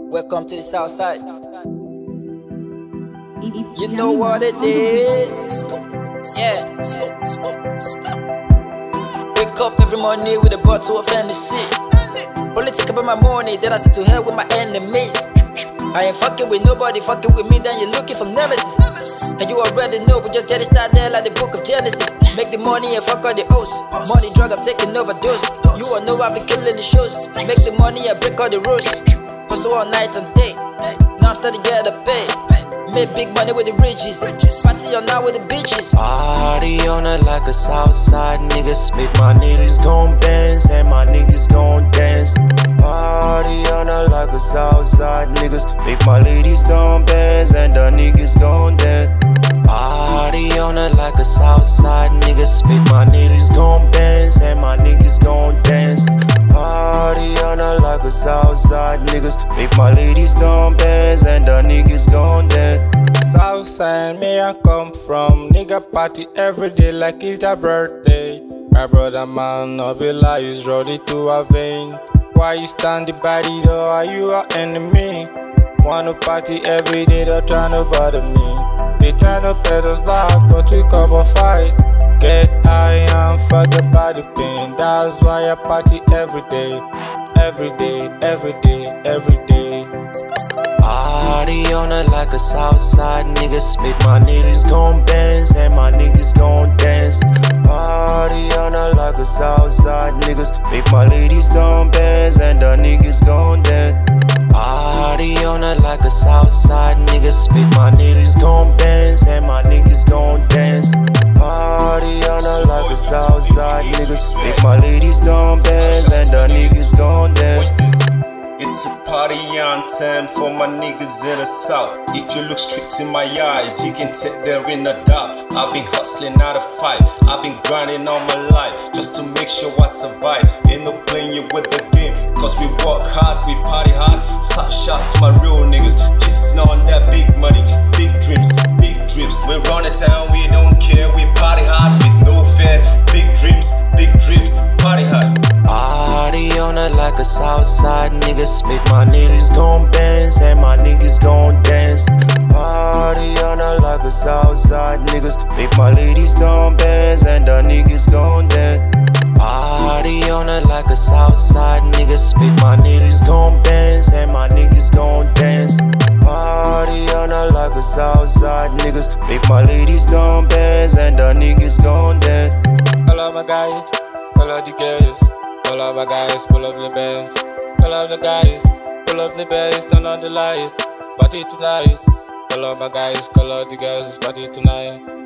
Welcome to the south side. You You know what it is. Yeah. Wake up every morning with a bottle of Hennessy. Only think about my money, then I start to hell with my enemies. I ain't fucking with nobody, fucking with me, then you're looking for nemesis. And you already know, we just get it started like the book of Genesis. Make the money and fuck all the hosts. Money, drug, I'm taking overdose. You all know I be killing the shows. Make the money and break all the rules. Hustle all night and day. Now I'm starting to get the pay. Make big money with the riches. Party on now with the bitches. Party on it like a Southside niggas. Make my niggas gon' dance and my niggas gon' dance. Party on it like a Southside niggas. Make my ladies gon' dance and the niggas gon' dance. Party on it like a Southside niggas. Make my niggas gon' dance and my niggas gon' dance. Party on it like a Southside niggas. Make my ladies gon' dance and the niggas gon' dance. Southside, me I come from. Nigga party every day like it's their birthday. My brother man, no be lie, is ready to avenge. Why you standing by the door? Are you our enemy? Wanna party every day, they're tryna bother me. They tryna pet us back, but we come and fight. Get high and forget about the pain. That's why I party every day. Every day, every day, every day. Party on it like a Southside niggas. Make my niggas gon' dance and my niggas gon' dance. Party on it like a Southside niggas. Make my ladies gon' dance and the niggas gon' dance. Party on it like a Southside niggas. Make my niggas gon' dance and my niggas gon' dance. Party on it like a Southside niggas. Make my ladies gon' dance and the niggas gon' dance. It's a party anthem for my niggas in the south. If you look straight in my eyes, you can take there in the dark. I've been hustling out of fight. I've been grinding all my life just to make sure I survive. Ain't no playing with the game, cause we work hard, we party hard. Shout to my real niggas, chasing on that big money, big dreams, big dreams. We run the town, we don't care, we party hard with no fear. Big dreams, party hard. Party on it like a Southside niggas. Make my niggas gon' dance and my niggas gon' dance. Party on it like a Southside niggas. Make my ladies gon' dance and the niggas gon' dance. Party on it like a Southside niggas. Make my niggas gon' dance and my niggas gon' dance. Party on it like a Southside niggas. Make my ladies gon' dance and the niggas gon' dance. Call up my guys, call up the girls. Call up my guys, pull up the bands. Call up the guys, pull up the bands, turn on the light. Party tonight. Call up my guys, call up the girls, party tonight.